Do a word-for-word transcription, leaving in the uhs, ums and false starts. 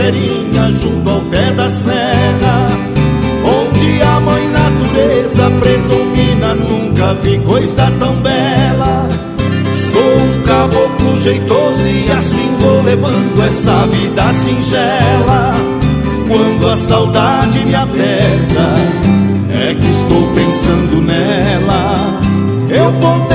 Taperinha, junto ao pé da serra, onde a mãe natureza predomina. Nunca vi coisa tão bela. Sou um caboclo jeitoso e assim vou levando essa vida singela. Quando a saudade me aperta, é que estou pensando nela. Eu vou